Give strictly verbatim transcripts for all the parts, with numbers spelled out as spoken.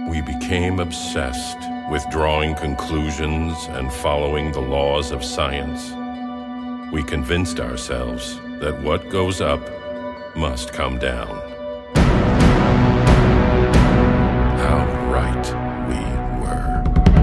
We became obsessed with drawing conclusions and following the laws of science. We convinced ourselves that what goes up must come down. How right we were.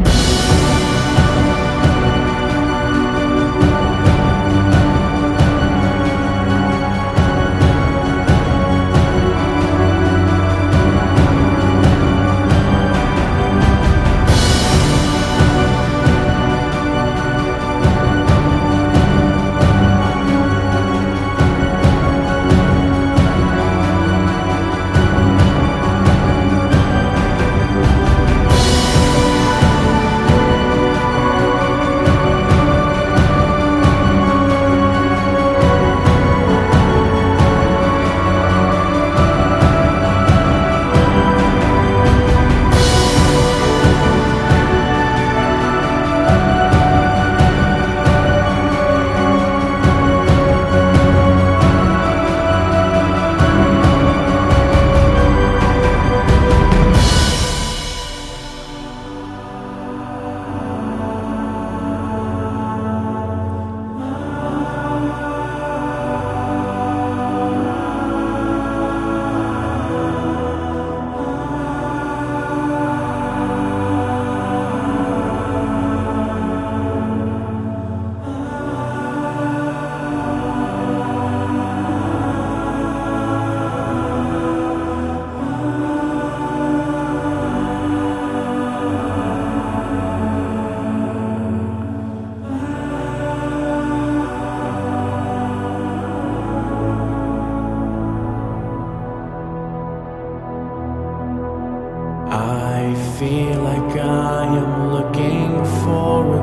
I feel like I am looking for a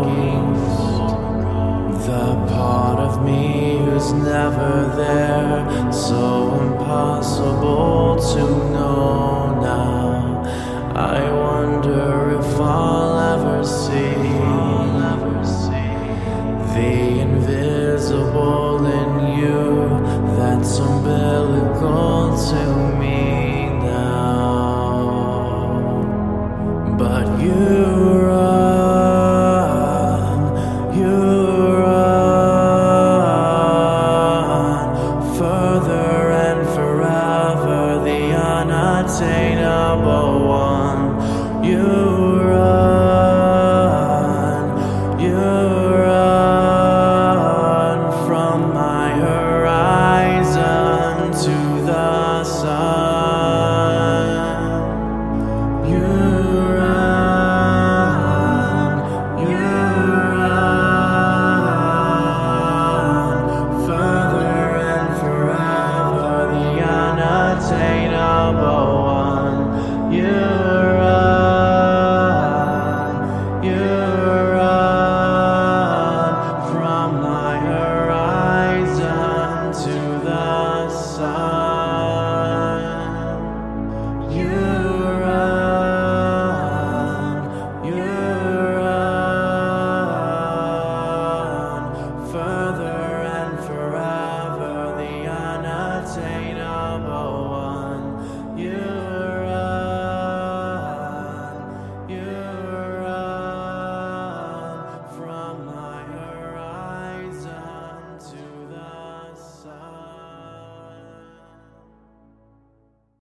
ghost, the part of me who's never there, so impossible to know now. I wonder if I'll ever see the invisible in you that's umbilical to